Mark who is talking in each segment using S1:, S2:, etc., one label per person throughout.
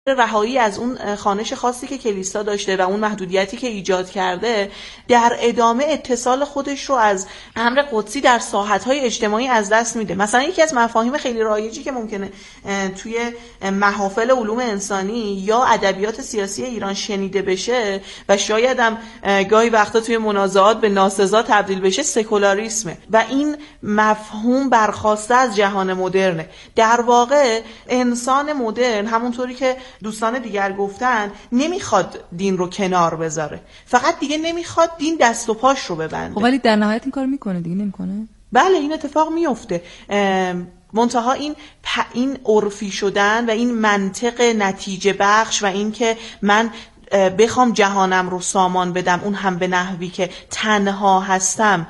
S1: رهایی از اون خوانش خاصی که کلیسا داشته و اون محدودیتی که ایجاد کرده، در ادامه اتصال خودش رو از امر قدسی در ساحت‌های اجتماعی از دست میده. مثلا یکی از مفاهیم خیلی رایجی که ممکنه توی محافل علوم انسانی یا ادبیات سیاسی ایران شنیده بشه و شاید هم گاهی وقتا توی منازعات به ناسزا تبدیل بشه، سکولاریسمه و این مفهوم برخواسته از جهان مدرنه. در واقع انسان مدرن همونطوری که دوستان دیگر گفتن نمیخواد دین رو کنار بذاره، فقط دیگه نمیخواد دین دست و پاش رو ببنده.
S2: خب ولی در نهایت این کار میکنه دیگه، نمیکنه؟
S1: بله این اتفاق میفته. منتها این عرفی شدن و این منطق نتیجه بخش و این که من بخوام جهانم رو سامان بدم اون هم به نحوی که تنها هستم،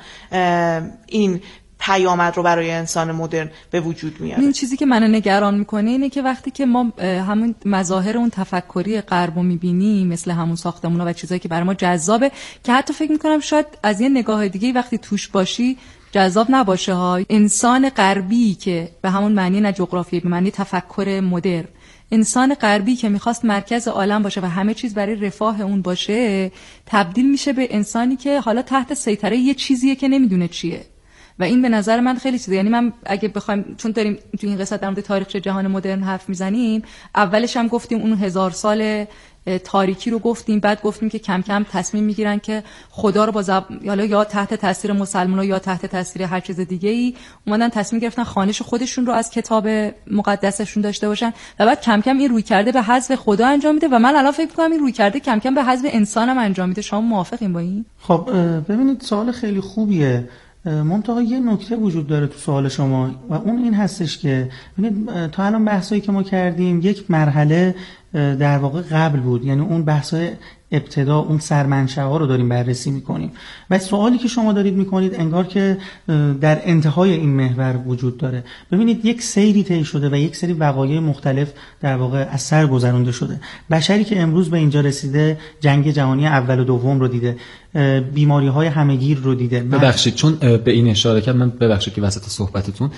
S1: این پیامد رو برای انسان مدرن به وجود میاره.
S2: این چیزی که منو نگران میکنه اینه که وقتی که ما همون مظاهر اون تفکری غرب رو میبینیم، مثل همون ساختمونا و چیزایی که برای ما جذابه، که حتی فکر میکنم شاید از یه نگاه دیگه وقتی توش باشی جذاب نباشه ها. انسان غربی که به همون معنی نه جغرافیایی، به معنی تفکر مدرن، انسان غربی که میخواست مرکز عالم باشه و همه چیز برای رفاه اون باشه، تبدیل میشه به انسانی که حالا تحت سیطره یه چیزیه که نمیدونه چیه. و این به نظر من خیلی چیزه. یعنی من اگه بخوایم، چون داریم تو این قصه در مورد تاریخچه جهان مدرن حرف میزنیم، اولش هم گفتیم اون 1000 سال تاریکی رو گفتیم، بعد گفتیم که کم کم تصمیم میگیرن که خدا رو با یا تحت تاثیر مسلمان‌ها یا تحت تاثیر هر چیز دیگه‌ای اومدن تصمیم گرفتن خوانش خودشون رو از کتاب مقدسشون داشته باشن و بعد کم کم این روی کرده به حذف خدا انجام میده و من الان فکر می‌کنم این روی کرده کم کم به حذف انسانم انجام میده. شما موافقین با این؟
S3: خب ببینید سوال خیلی خوبیه. منتها یه نکته وجود داره تو سوال شما و اون این هستش که ببینید تا الان بحثایی که ما کردیم یک مرحله در واقع قبل بود، یعنی اون بحثای ابتدا، اون سرمنشأ‌ها رو داریم بررسی میکنیم و سوالی که شما دارید میکنید انگار که در انتهای این محور وجود داره. ببینید یک سیری طی شده و یک سری وقایع مختلف در واقع از سر گذرونده شده. بشری که امروز به اینجا رسیده جنگ جهانی اول و دوم رو دیده، بیماری‌های همه‌گیر رو دیده.
S4: ببخشید چون به این اشاره کردم، من ببخشید که وسط صحبتتون،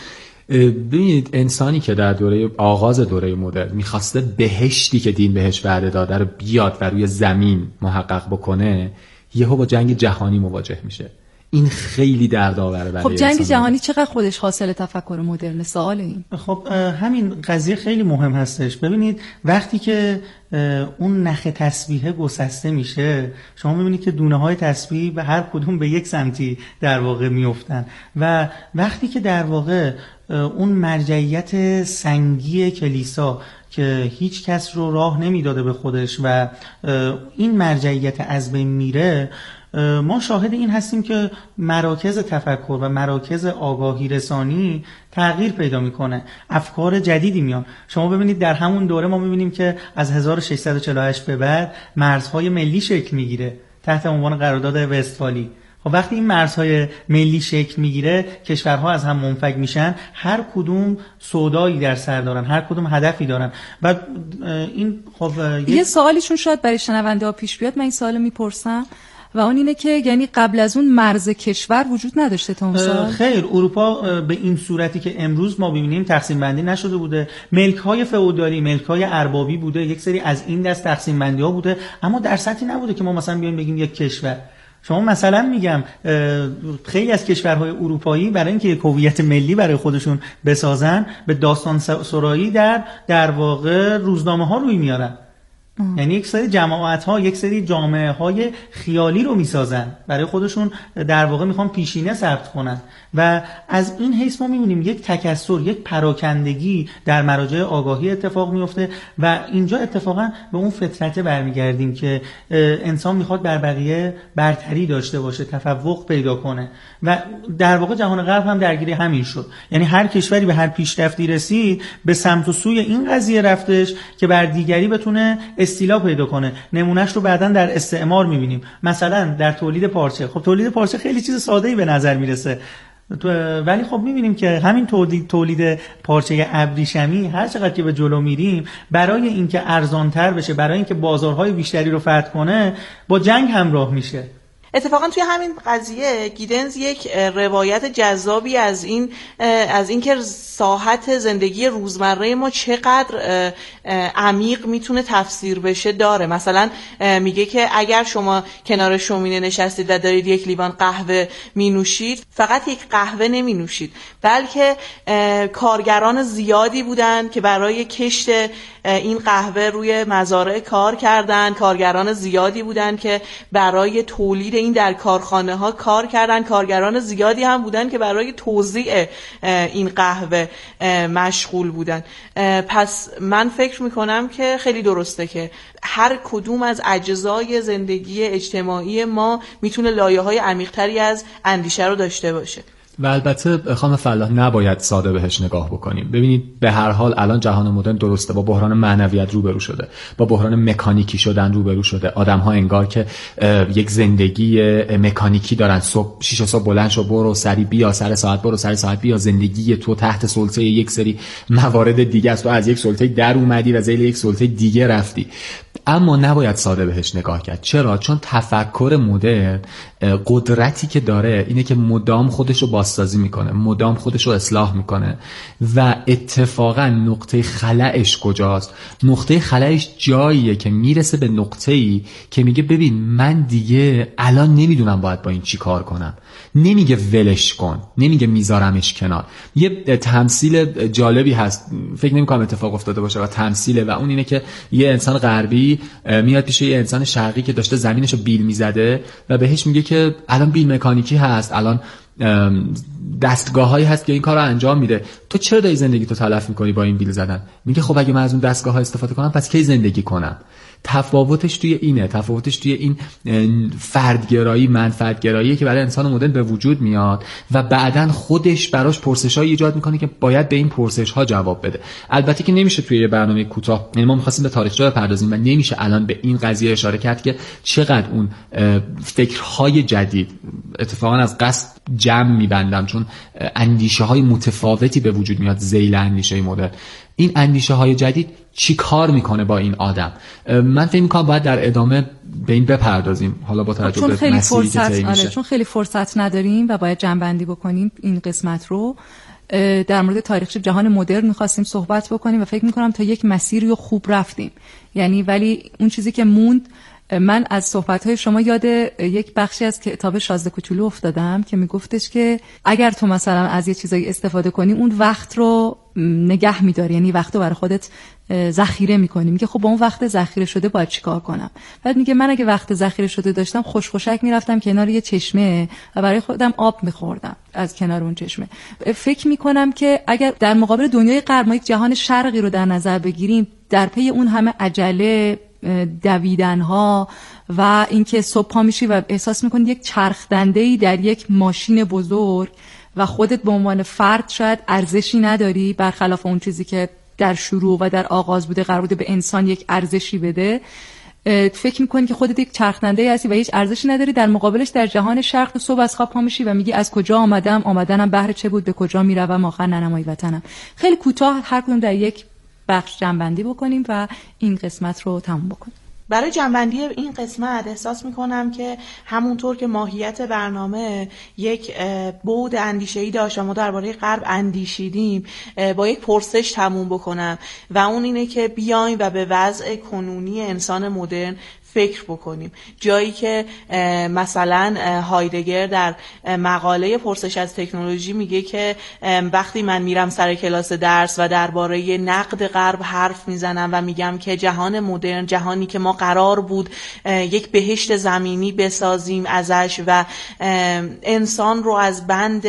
S4: ببینید انسانی که در دوره آغاز دوره مدرن میخواسته بهشتی که دین بهش وعده داده رو بیاد و روی زمین محقق بکنه، یهو با جنگ جهانی مواجه میشه. این خیلی دردآوره برای
S2: خب جنگ جهانی چقدر خودش حاصل تفکر مدرن؟ سوال این.
S3: خب همین قضیه خیلی مهم هستش. ببینید وقتی که اون نخ تسبیحه گسسته میشه، شما میبینید که دونه های تسبیح به هر کدوم به یک سمتی در واقع میافتن و وقتی که در واقع اون مرجعیت سنگی کلیسا که هیچ کس رو راه نمیداده به خودش و این مرجعیت از بین میره، ما شاهد این هستیم که مراکز تفکر و مراکز آگاهی رسانی تغییر پیدا میکنه، افکار جدیدی میان. شما ببینید در همون دوره ما میبینیم که از 1648 به بعد مرزهای ملی شکل میگیره تحت عنوان قرارداد وستفالی. خب وقتی این مرزهای ملی شکل میگیره، کشورها از هم منفک میشن، هر کدوم سودایی در سر دارن، هر کدوم هدفی دارن. بعد این خب
S2: یه سوالیشون شاید برای شنونده ها پیش بیاد، من این سوالو میپرسم و اون اینه که یعنی قبل از اون مرز کشور وجود نداشته تا اون سال؟
S3: خیر، اروپا به این صورتی که امروز ما ببینیم تقسیم بندی نشده بوده. ملک‌های فئودالی، ملک‌های اربابی بوده، یک سری از این دست تقسیم بندی‌ها بوده، اما در سطحی نبوده که ما مثلا بیایم بگیم یک کشور. شما مثلا میگم خیلی از کشورهای اروپایی برای اینکه یک هویت ملی برای خودشون بسازن، به داستان سرایی در واقع روزنامه‌ها روی میارن. یعنی یک سری جماعت‌ها، یک سری جامعه‌های خیالی رو میسازن برای خودشون، در واقع میخوان پیشینه ثبت کنن و از این حیث ما میبینیم یک تکثر، یک پراکندگی در مراجع آگاهی اتفاق میفته و اینجا اتفاقا به اون فطرت برمیگردیم که انسان میخواد بر بقیه برتری داشته باشه، تفوق پیدا کنه و در واقع جهان غرب هم درگیر همین شد. یعنی هر کشوری به هر پیشرفتی رسید به سمت و سوی این قضیه رفتش که بر دیگری بتونه استیلا پیدا کنه. نمونهش رو بعداً در استعمار می‌بینیم، مثلا در تولید پارچه. خب تولید پارچه خیلی چیز ساده‌ای به نظر میرسه، ولی خب می‌بینیم که همین تولید پارچه ابریشمی هر چقدر که به جلو میریم، برای اینکه ارزان‌تر بشه، برای اینکه بازارهای بیشتری رو فتح کنه، با جنگ همراه میشه.
S1: اتفاقا توی همین قضیه گیدنز یک روایت جذابی از این که ساحت زندگی روزمره ما چقدر عمیق میتونه تفسیر بشه داره. مثلا میگه که اگر شما کنار شومینه نشستید و دارید یک لیوان قهوه مینوشید، فقط یک قهوه نمینوشید، بلکه کارگران زیادی بودن که برای کشت این قهوه روی مزارع کار کردن، کارگران زیادی بودن که برای تولید این در کارخانه ها کار کردن، کارگران زیادی هم بودن که برای توزیع این قهوه مشغول بودن. پس من فکر میکنم که خیلی درسته که هر کدوم از اجزای زندگی اجتماعی ما میتونه لایه‌های عمیق‌تری از اندیشه رو داشته باشه.
S4: و البته خانم فلاح نباید ساده بهش نگاه بکنیم. ببینید به هر حال الان جهان مدرن درسته با بحران معنویت روبرو شده، با بحران مکانیکی شدن روبرو شده. آدم‌ها انگار که یک زندگی مکانیکی دارن. صبح 6 صبح بلند شو، برو سری بیا، سر ساعت برو، سر ساعت بیا. زندگی تو تحت سلطه یک سری موارد دیگه است. تو از یک سلطه در اومدی و ذیل یک سلطه دیگه رفتی. اما نباید ساده بهش نگاه کرد. چرا؟ چون تفکر مدرن قدرتی که داره اینه که مدام خودش رو بازسازی میکنه، مدام خودش رو اصلاح میکنه و اتفاقا نقطه خلأش کجاست؟ نقطه خلأش جاییه که میرسه به نقطه‌ای که میگه ببین من دیگه الان نمیدونم باید با این چی کار کنم. نمیگه ولش کن، نمیگه میذارمش کنار. یه تمثیل جالبی هست، فکر نمی‌کنم اتفاق افتاده باشه و تمثیله، و اون اینه که یه انسان غربی میاد پیش یه انسان شرقی که داشته زمینشو بیل میزده و بهش میگه که الان بیل مکانیکی هست، الان دستگاه‌هایی هست که این کارو انجام میده، تو چرا داری زندگی تو تلف می‌کنی با این بیل زدن؟ میگه خب اگه من از اون دستگاه‌ها استفاده کنم پس کی زندگی کنم؟ تفاوتش توی اینه، تفاوتش توی این فردگرایی، منفعتگرایی که برای انسان مدرن به وجود میاد و بعدن خودش براش پرسش‌های ایجاد میکنه که باید به این پرسش‌ها جواب بده. البته که نمیشه توی یه برنامه کوتاه، یعنی ما می‌خواستیم به تاریخچه بپردازیم و نمیشه الان به این قضیه اشاره کرد که چقدر اون فکرهای جدید، اتفاقا از قصد جمع می‌بندم چون اندیشه‌های متفاوتی به وجود میاد ذیل اندیشه مدرن، این اندیشه های جدید چی کار میکنه با این آدم. من فکر میکنم باید در ادامه به این بپردازیم، حالا با توجه به مسیری که طی میشه.
S2: چون خیلی فرصت نداریم و باید جمع‌بندی بکنیم این قسمت رو. در مورد تاریخچه جهان مدرن می‌خواستیم صحبت بکنیم و فکر میکنم تا یک مسیری رو خوب رفتیم، یعنی ولی اون چیزی که موند، من از صحبت‌های شما یاد یک بخشی از کتاب شازده کوچولو افتادم که میگفتش که اگر تو مثلا از یه چیزایی استفاده کنی اون وقت رو نگه می‌داری، یعنی وقت رو برای خودت ذخیره می‌کنی. میگه خب با اون وقت ذخیره شده باید چیکار کنم؟ بعد میگه من اگه وقت ذخیره شده داشتم خوشخوشک میرفتم کنار یه چشمه و برای خودم آب می‌خوردم از کنار اون چشمه. فکر می‌کنم که اگر در مقابل دنیای غرب ما یک جهان شرقی رو در نظر بگیریم، در پی اون همه عجله، دویدن‌ها و اینکه صبح پا میشی و احساس می‌کنی یک چرخ دنده‌ای در یک ماشین بزرگ و خودت به عنوان فرد شاید ارزشی نداری، برخلاف اون چیزی که در شروع و در آغاز بوده، قرار بوده به انسان یک ارزشی بده، فکر می‌کنی که خودت یک چرخ دنده‌ای هستی و هیچ ارزشی نداری. در مقابلش در جهان شرق تو صبح از خواب پا میشی و میگی از کجا آمدنم بهر چه بود، به کجا میروم، آخر ننمای وطنم. خیلی کوتاه هر کدوم در یک بخش جمع‌بندی بکنیم و این قسمت رو تموم بکنیم.
S1: برای جنبندی این قسمت احساس میکنم که همونطور که ماهیت برنامه یک بعد اندیشه‌ای داشت و ما درباره غرب اندیشیدیم، با یک پرسش تموم بکنم و اون اینه که بیایم و به وضع کنونی انسان مدرن فکر بکنیم. جایی که مثلا هایدگر در مقاله پرسش از تکنولوژی میگه که وقتی من میرم سر کلاس درس و درباره نقد غرب حرف میزنم و میگم که جهان مدرن، جهانی که ما قرار بود یک بهشت زمینی بسازیم ازش و انسان رو از بند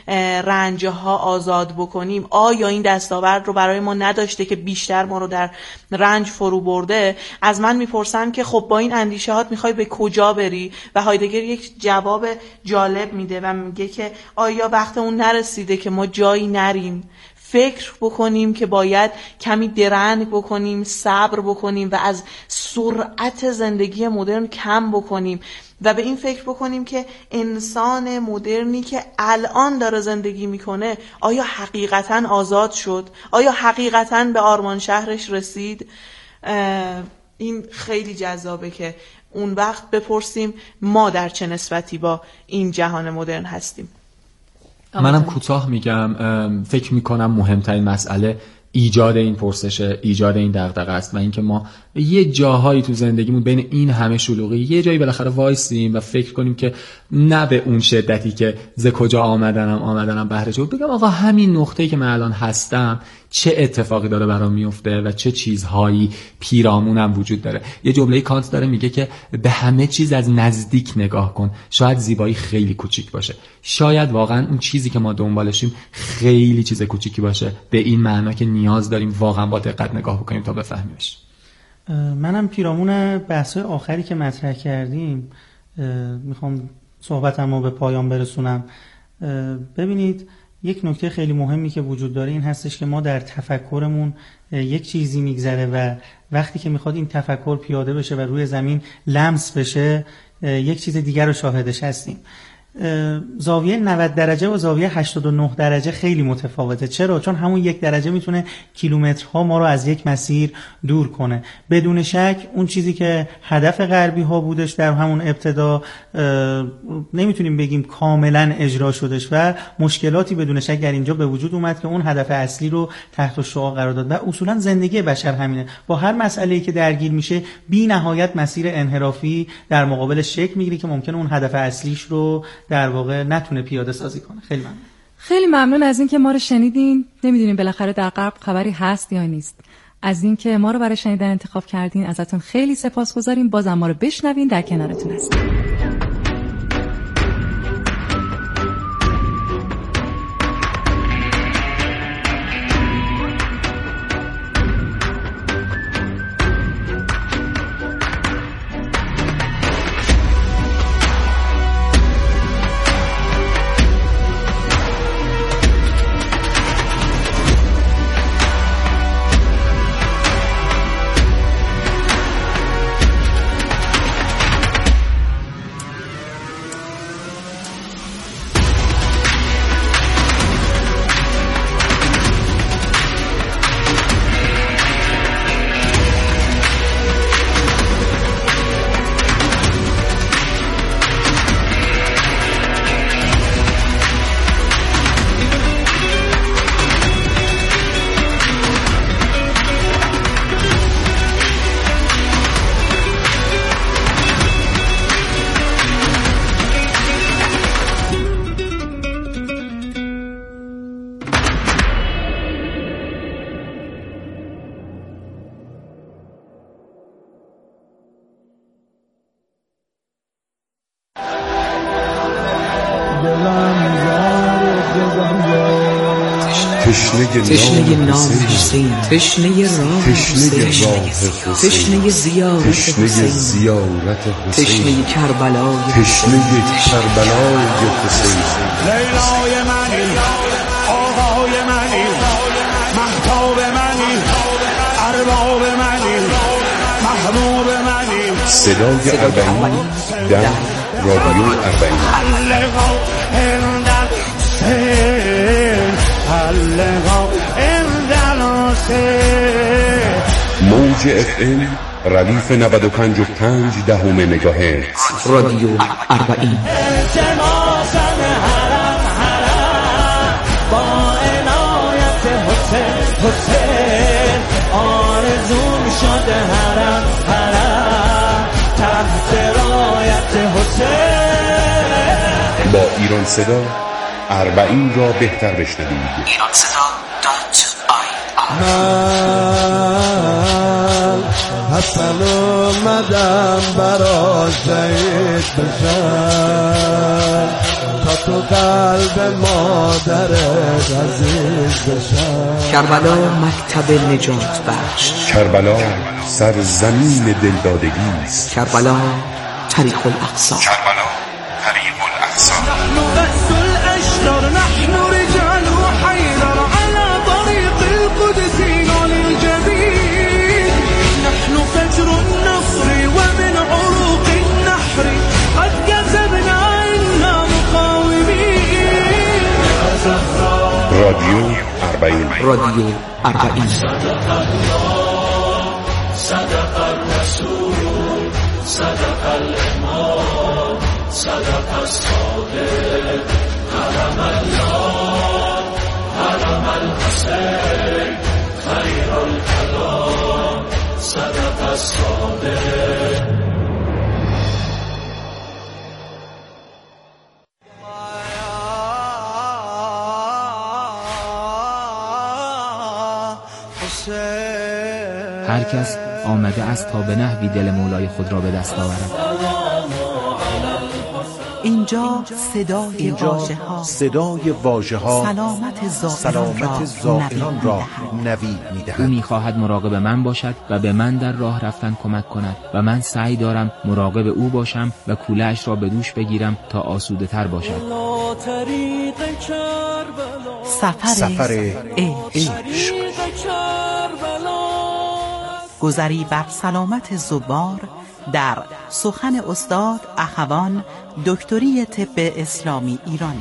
S1: رنجها آزاد بکنیم، آیا این دستاورد رو برای ما نداشته که بیشتر ما رو در رنج فرو برده؟ از من میپرسم که خب با این اندیشهات میخوای به کجا بری؟ و هایدگر یک جواب جالب میده و میگه که آیا وقت اون نرسیده که ما جایی نریم، فکر بکنیم که باید کمی درنگ بکنیم، صبر بکنیم و از سرعت زندگی مدرن کم بکنیم و به این فکر بکنیم که انسان مدرنی که الان داره زندگی میکنه آیا حقیقتاً آزاد شد؟ آیا حقیقتاً به آرمان شهرش رسید؟ این خیلی جذابه که اون وقت بپرسیم ما در چه نسبتی با این جهان مدرن هستیم.
S4: منم کوتاه میگم، فکر میکنم مهمترین مسئله ایجاد این پرسشه، ایجاد این دغدغه است و اینکه ما یه جاهایی تو زندگیمون بین این همه شلوغی یه جایی بالاخره وایسیم و فکر کنیم که نه به اون شدتی که ز کجا آمدنم بهره جو، بگم آقا همین نقطه‌ای که من الان هستم چه اتفاقی داره برام میفته و چه چیزهایی پیرامونم وجود داره. یه جمله کانت داره میگه که به همه چیز از نزدیک نگاه کن، شاید زیبایی خیلی کوچیک باشه، شاید واقعا اون چیزی که ما دنبالشیم خیلی چیز کوچیکی باشه، به این معنا که نیاز داریم واقعا با دقت نگاه بکنیم تا بفهمیمش.
S3: منم پیرامون بحث‌های آخری که مطرح کردیم میخوام صحبتمو به پایان برسونم. ببینید یک نکته خیلی مهمی که وجود داره این هستش که ما در تفکرمون یک چیزی میگذره و وقتی که میخواد این تفکر پیاده بشه و روی زمین لمس بشه یک چیز دیگر رو شاهدش هستیم. زاویه 90 درجه و زاویه 89 درجه خیلی متفاوته. چرا؟ چون همون 1 درجه میتونه کیلومترها ما رو از یک مسیر دور کنه. بدون شک اون چیزی که هدف غربی ها بودش در همون ابتدا نمیتونیم بگیم کاملا اجرا شدش و مشکلاتی بدون شک در اینجا به وجود اومد که اون هدف اصلی رو تحت الشعاع قرار داد و اصولا زندگی بشر همینه. با هر مسئله‌ای که درگیر میشه بی نهایت مسیر انحرافی در مقابلش شکل میگیره که ممکنه اون هدف اصلیش رو در واقع نتونه پیاده سازی کنه. خیلی ممنون.
S2: خیلی ممنون از اینکه ما رو شنیدین. نمیدونیم بالاخره در غرب خبری هست یا نیست. از اینکه ما رو برای شنیدن انتخاب کردین ازتون خیلی سپاسگزاریم. بازم ما رو بشنوین، در کنارتون هستیم.
S5: تشنه نام حسین، تشنه راه حسین، تشنه زیارت حسین، تشنه کربلای حسین،
S6: لیلای منی، آقای منی، مهتاب منی، ارباب منی، محبوب منی.
S7: صدای اربعین در رادیو اربعین. موج FM ردیف 95.5 مگاهرتز.
S5: رادیو اربعین.
S6: با عنایت حسین آرزوم شده حرم تحت رایت حسین.
S7: با ایران صدا اربعین را بهتر بشنوید.
S6: من حسن اومدم برا شهید بشم تا تو قلب مادرت عزیز بشم.
S5: کربلا مکتب نجات بخش.
S7: کربلا سرزمین دلدادگی است.
S5: کربلا طریق الاقصی.
S7: کربلا طریق الاقصی.
S6: نحن بأس الأشرار، نحن رجال حيدر على طريق القدس للجبين. نحن فجر النصر ومن عروق النحر قد كسبنا إنا مقاومين.
S7: رادیو اربعین.
S5: رادیو اربعین.
S6: صدق الله صدق الرسول. الرسول صدق الإمام صدق الصادق حرم الله حرم الحسين خير الكلام صدق الصادق.
S8: هر کس آمده است تا به نحوی دل مولای خود را به دست آورد.
S5: اینجا صدای واژه‌ها سلامت زائران را نوید می‌دهد.
S8: او می‌خواهد مراقب من باشد و به من در راه رفتن کمک کند و من سعی دارم مراقب او باشم و کوله‌اش را به دوش بگیرم تا آسوده‌تر باشد.
S5: سفر عشق،
S9: گذری بر سلامت زوار در سخن استاد اخوان دکتری طب اسلامی ایرانی.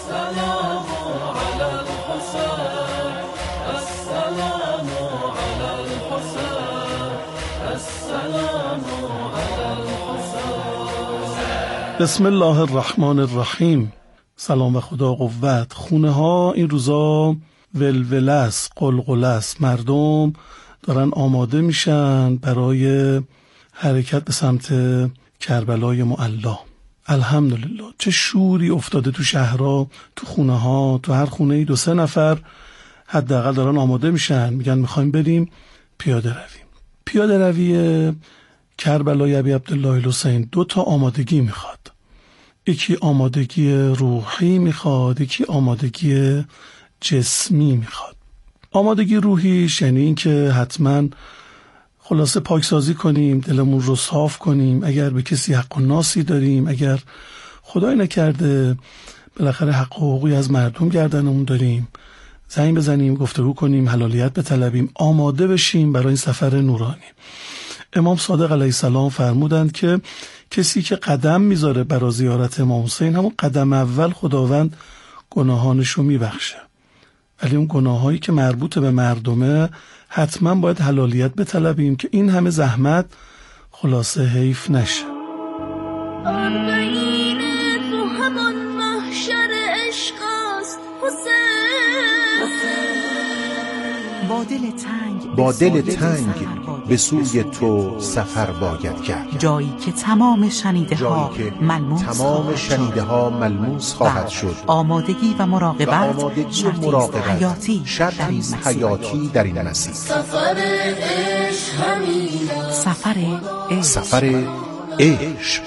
S10: بسم الله الرحمن الرحیم. سلام و خدا قوت. خونه ها این روزا ولوله است، قلقله است. مردم دارن آماده میشن برای حرکت به سمت کربلای معلا. الحمدلله چه شوری افتاده تو شهرها، تو خونه ها، تو هر خونه 2-3 نفر حداقل دارن آماده میشن، میگن میخوایم بریم پیاده روی. پیاده روی کربلای ابی عبدالله الحسین 2 تا آمادگی میخواد. یکی آمادگی روحی میخواد، یکی آمادگی جسمی میخواد. آمادگی روحیش یعنی این که حتما خلاصه پاکسازی کنیم، دلمون رو صاف کنیم. اگر به کسی حق و ناسی داریم، اگر خدای نکرده بالاخره حق و حقوقی از مردم گردنمون داریم، زنگ بزنیم، گفتگو کنیم، حلالیت بطلبیم، آماده بشیم برای این سفر نورانی. امام صادق علیه السلام فرمودند که کسی که قدم میذاره برای زیارت امام حسین، همون قدم اول خداوند گناهانش رو میبخشه. ولی اون گناهایی که مربوط به مردمه حتما باید حلالیت بطلبیم که این همه زحمت خلاصه حیف نشه.
S11: آربعین تو همان محشر عشق است حسین.
S5: با دل تنگ به سوی تو سفر باید کرد.
S9: جایی که تمام شنیده ها ملموس خواهد شد. آمادگی و مراقبت شرطی حیاتی در این مسیر.
S5: سفر عشق.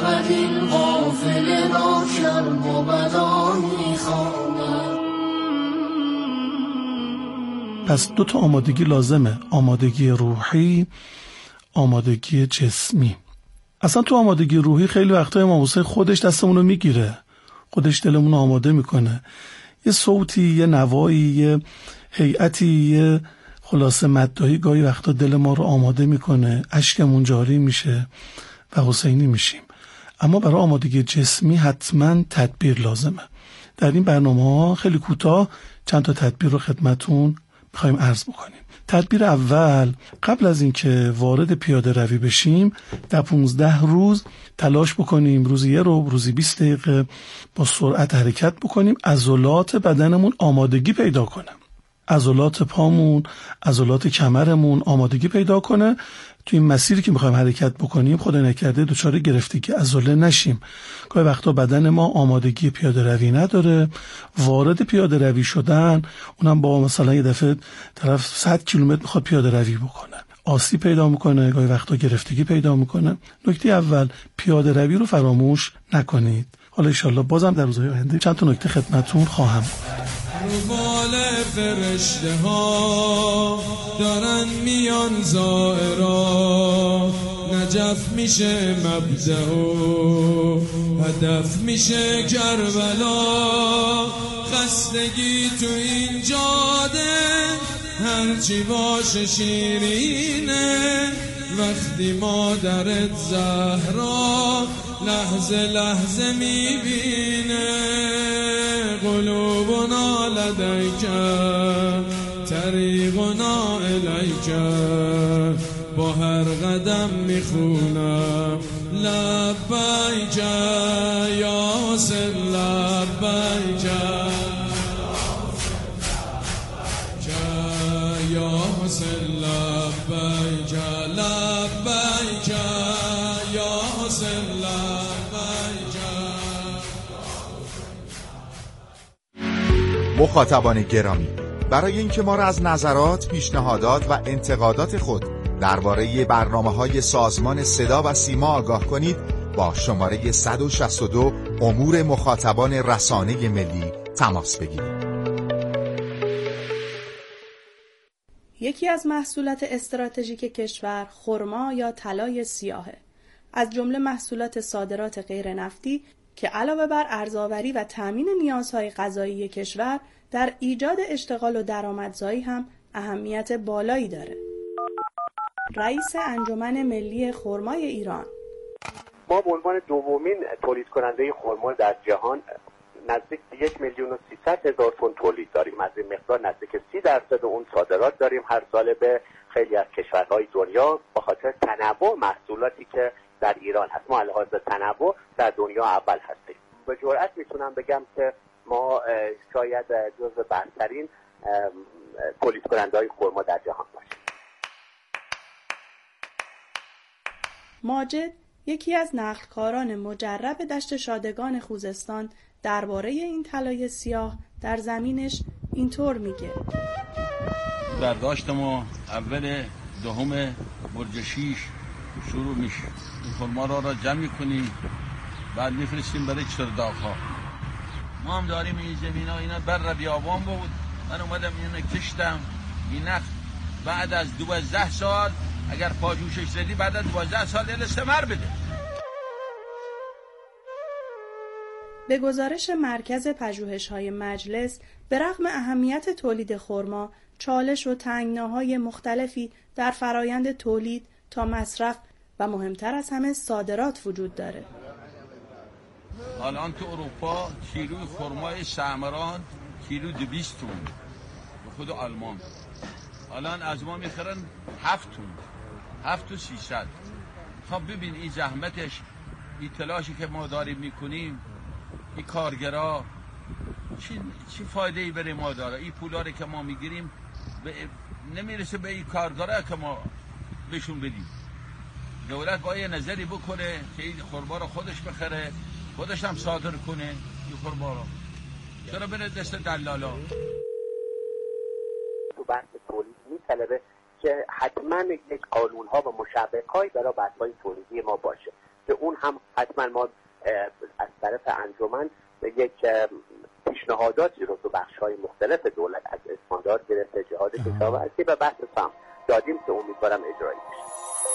S10: پس 2 تا آمادگی لازمه، آمادگی روحی، آمادگی جسمی. اصلا تو آمادگی روحی خیلی وقتا امام حسین خودش دستمون رو میگیره، خودش دلمون رو آماده میکنه. یه صوتی، یه نوایی، یه هیئتی، یه خلاصه مدایی گاهی وقتا دل ما رو آماده میکنه، اشکمون جاری میشه و حسینی میشیم. اما برای آمادگی جسمی حتما تدبیر لازمه. در این برنامه خیلی کوتاه چند تا تدبیر رو خدمتون میخوایم عرض بکنیم. تدبیر اول، قبل از اینکه وارد پیاده روی بشیم در 15 روز تلاش بکنیم روزی 1 رو، روزی 20 دقیقه با سرعت حرکت بکنیم، عضلات بدنمون آمادگی پیدا کنه، عضلات پامون، عضلات کمرمون آمادگی پیدا کنه. تو این مسیری که میخوایم حرکت بکنیم خدا نکرده دچار گرفتگی عضله نشیم. گاهی وقتا بدن ما آمادگی پیاده روی نداره، وارد پیاده روی شدن، اونم با مثلا یه دفعه طرف 100 کیلومتر میخواد پیاده روی بکنه، آسیب پیدا میکنه، گاهی وقتا گرفتگی پیدا میکنه. نکته اول، پیاده روی رو فراموش نکنید. حالا انشالله بازم در روزهای آینده چند تا نکته خدمتتون خواهم گفت.
S6: روال فرشته ها دارن میان زائرا، نجف میشه مبدأ و هدف میشه کربلا. خستگی تو این جاده هرچی باشه شیرینه، وقتی مادرت زهرا لحظه لحظه میبینه. قلوبنا لدیک طریقنا الیک با هر قدم میخونم لبیک یا حسین لبیک یا حسین لبیک لبیک یا حسین لبیک.
S12: مخاطبان گرامی، برای اینکه ما را از نظرات، پیشنهادات و انتقادات خود درباره برنامه‌های سازمان صدا و سیما آگاه کنید، با شماره 162 امور مخاطبان رسانه ملی تماس بگیرید.
S13: یکی از محصولات استراتژیک کشور خرما یا طلای سیاهه. از جمله محصولات صادرات غیر نفتی که علاوه بر ارزآوری و تامین نیازهای غذایی کشور در ایجاد اشتغال و درآمدزایی هم اهمیت بالایی داره. رئیس انجمن ملی خرمای ایران:
S14: ما به عنوان دومین تولید کننده خرما در جهان نزدیک 1,300,000 تن تولید داریم. از این مقدار نزدیک 30% اون صادرات داریم هر سال به خیلی از کشورهای دنیا، به خاطر تنوع محصولاتی که در ایران هست. ما علاوه بر تنوع در دنیا اول هستیم. به جرئت میتونم بگم که ما شاید جزو برترین تولید کننده‌های خرما در جهان باشیم.
S13: ماجد، یکی از نقلکاران مجرب دشت شادگان خوزستان، درباره این طلای سیاه در زمینش اینطور میگه:
S15: برداشت ما اول دهم برج 6 شروع میشه. این خرما را جمع میکنیم، بعد میفرستیم برای چرداغ‌ها. ما هم داریم این زمینا اینا بر بیابان بود. من اومدم اینو کشتم. این نخل بعد از 12 سال اگر پاجوشش زدی بعد از 12 سال دل ثمر بده.
S13: به گزارش مرکز پژوهش‌های مجلس، به رغم اهمیت تولید خرما، چالش و تنگناهای مختلفی در فرایند تولید تا مصرف و مهمتر از همه صادرات وجود داره.
S15: الان تو اروپا کیلوی خرمای سمران کیلو 200 تومن، به خود آلمان الان از ما میخرن 7 تومن، 7,300. خب ببین این زحمتش، این تلاشی که ما داریم میکنیم، این کارگرا چی فایده ای برای ما داره؟ این پولاری که ما میگیریم نمیرسه به این کارگرا که ما بهشون بدیم. دولت باید یه نظری بکنه که این خرما رو خودش بخره، خودش هم صادر کنه. این خرما رو چرا بره دست دلالا؟
S14: تو بحث تولید میطلبه که حتما یک قانون‌ها و مشوق‌هایی برای بحث‌های تولیدی ما باشه که اون هم حتما ما از طرف انجمن یک پیشنهاداتی رو تو بخش‌های مختلف دولت از استاندارد گرفته جهاد کشاورزی و بحث سهم دادیم که امیدوارم اجرایی بشه.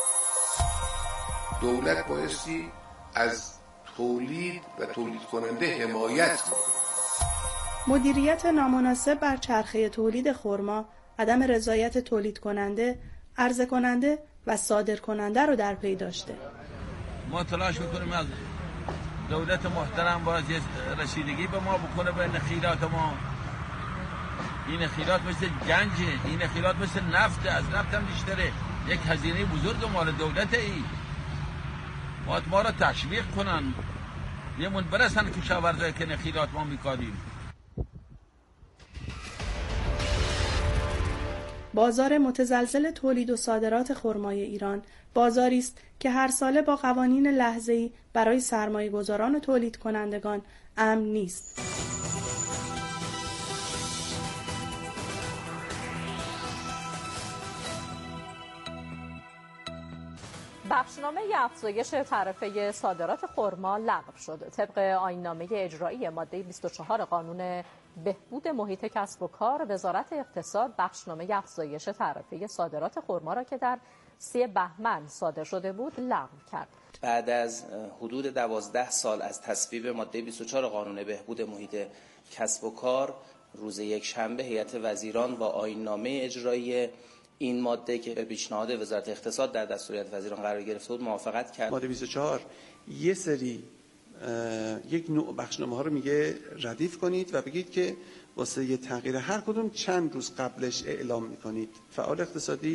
S5: دولت بایستی از تولید و تولید کننده حمایت کنه.
S13: مدیریت نامناسب بر چرخه تولید خرما، عدم رضایت تولید کننده، عرضه کننده و صادر کننده رو در پی داشته.
S15: ما تلاش میکنیم از دولت محترم باید رسیدگی به ما بکنه به نخیلات ما. این نخیلات مثل گنجه، این نخیلات مثل نفت، از نفت هم بیشتره. یک هزینه بزرگ مال دولت ای. باید ما را تشویق کنن، یمون برسن کشاورزایی که نخیلات ما میکاریم.
S13: بازار متزلزل تولید و صادرات خرمای ایران بازاری است که هر ساله با قوانین لحظه‌ای برای سرمایه‌گذاران و تولید کنندگان امن نیست.
S16: بخشنامه افزایش تعرفه صادرات خرما لغو شد. طبق آیین‌نامه اجرایی ماده 24 قانون بهبود محیط کسب و کار، وزارت اقتصاد بخشنامه افزایش تعرفه صادرات خرما را که در 3 بهمن صادر شده بود لغو کرد.
S17: بعد از حدود 12 سال از تصویب ماده 24 قانون بهبود محیط کسب و کار، روز یکشنبه هیئت وزیران با آیین‌نامه اجرایی این ماده که به پیشنهاد وزارت اقتصاد در دستوریت وزیران قرار گرفته بود موافقت کرد.
S18: ماده 24 یه سری یک نوع بخشنامه ها رو میگه ردیف کنید و بگید که واسه یه تغییر هر کدوم چند روز قبلش اعلام میکنید. فعال اقتصادی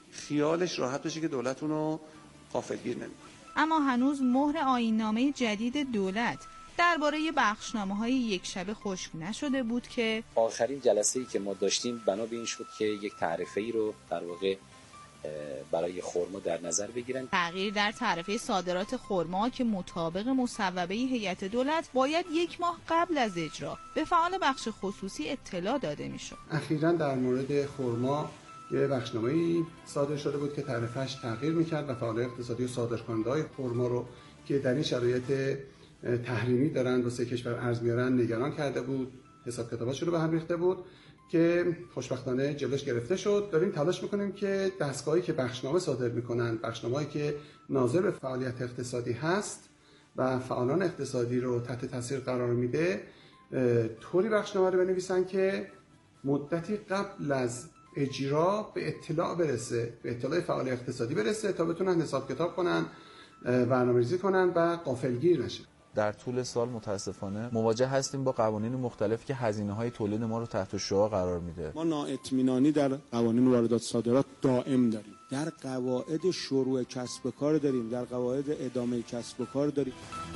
S18: خیالش راحت بشه که دولت اونو غافلگیر نمیکنه.
S19: اما هنوز مهر آیین‌نامه جدید دولت درباره بخشنامه‌های یک شبه خشک نشده بود که
S20: آخرین جلسه‌ای که ما داشتیم بنا به این شد که یک تعرفه‌ای رو در واقع برای خرما در نظر بگیرن.
S19: تغییر در تعرفه صادرات خرما که مطابق مصوبه هیئت دولت باید 1 ماه قبل از اجرا به فعال بخش خصوصی اطلاع داده میشد.
S21: اخیراً در مورد خرما یه بخشنامه‌ای صادر شده بود که تعرفه‌اش تغییر می‌کرد و فعالای اقتصادی و صادرکننده‌های خرما رو که در این شرایط تحریمی دارن و 3 کشور ارز میارن نگران کرده بود، حساب کتاباشو رو به هم ریخته بود که خوشبختانه جلوش گرفته شد. داریم تلاش میکنیم که دستگاهی که بخشنامه صادر میکنن، بخشنامه‌ای که ناظر به فعالیت اقتصادی هست و فعالان اقتصادی رو تحت تاثیر قرار میده، طوری بخشنامه رو بنویسن که مدتی قبل از اجرا به اطلاع برسه، به اطلاع فعال اقتصادی برسه تا بتونن حساب کتاب کنن، برنامه‌ریزی کنن و غافلگیر نشن.
S22: در طول سال متاسفانه مواجه هستیم با قوانین مختلف که هزینه‌های تولید ما رو تحت شعاع قرار میده.
S23: ما نااطمینانی در قوانین واردات صادرات دائم داریم، در قواعد شروع کسب و کار داریم، در قواعد ادامه کسب و کار داریم.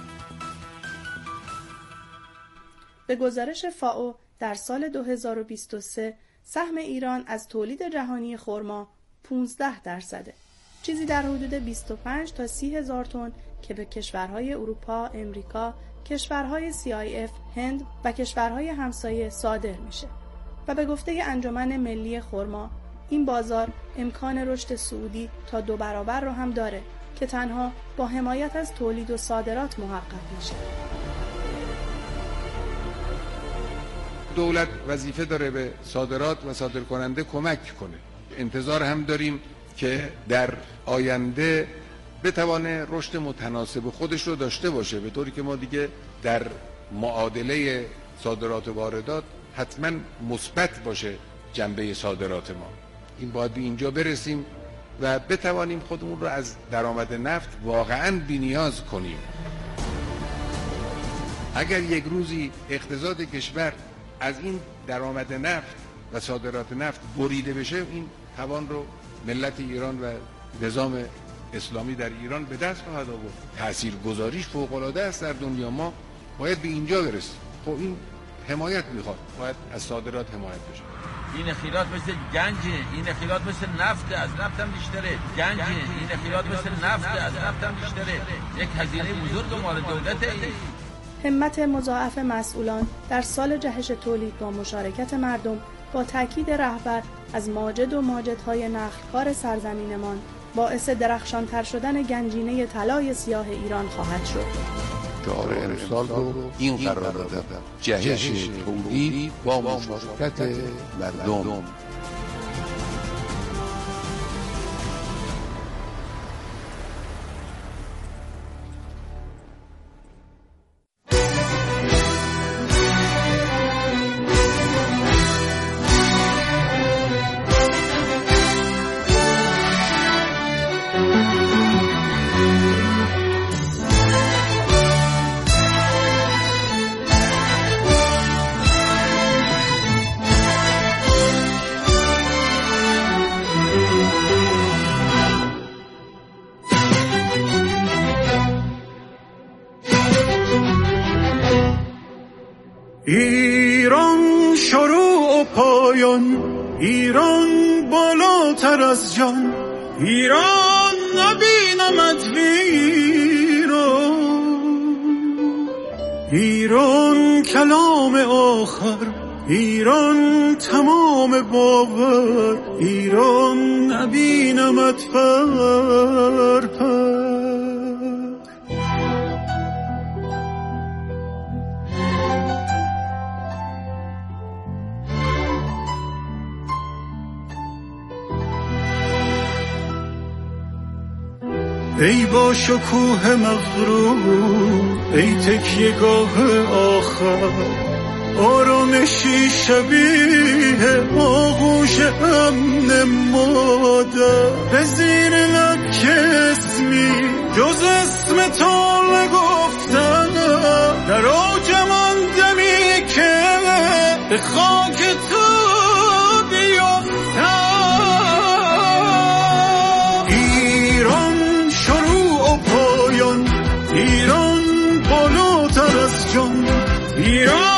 S13: به گزارش فائو در سال 2023 سهم ایران از تولید جهانی خرما 15%، چیزی در حدود 25 تا 30 هزار تن که به کشورهای اروپا، امریکا، کشورهای CIF، هند و کشورهای همسایه صادر میشه. و به گفته انجمن ملی خرما این بازار امکان رشد صعودی تا 2 برابر رو هم داره که تنها با حمایت از تولید و صادرات محقق میشه.
S5: دولت وظیفه داره به صادرات و صادرکننده کمک کنه. انتظار هم داریم که در آینده بتوانه رشد متناسب خودش رو داشته باشه، به طوری که ما دیگه در معادله صادرات و واردات حتما مثبت باشه جنبه صادرات ما. این باید به اینجا برسیم و بتوانیم خودمون رو از درآمد نفت واقعاً بی‌نیاز کنیم. اگر یک روزی اقتصاد کشور از این درآمد نفت و صادرات نفت بریده بشه، این توان رو ملت ایران و نظام اسلامی در ایران به دست خواهد آورد. تاثیرگذاریش فوق‌العاده است در دنیا. ما باید به اینجا برسیم. خب این حمایت میخواد، باید از صادرات حمایت بشه.
S15: این خیرات مثل گنجه، این خیرات مثل نفت، از نفت هم بیشتره. گنجه، این خیرات مثل نفت، از نفت هم بیشتره. یک هزینه بزرگ مال دولته.
S13: همت مضاعف مسئولان در سال جهش تولید با مشارکت مردم با تاکید رهبر از ماجد و ماجدهای نخلکار سرزمینمان باعث درخشانتر شدن گنجینه طلای سیاه ایران خواهد شد.
S5: شعار امسال رو این قرار دادم: جهش تولید با مشارکت مردم.
S6: ایران شروع و پایان، ایران بالاتر از جان، ایران نبینمت ویران، ایران کلام آخر، ایران تمام باور، ایران نبینمت پر پر. ای با شکوه مغرور، ای تکیهگاه آخر، آرامشی شبیه آغوش امن مادر، به زیر لب که اسمی جز اسم تو نگفتم، در اوج من دمی که به خاک تو بیفتم. ایران بالاتر از جان، ایران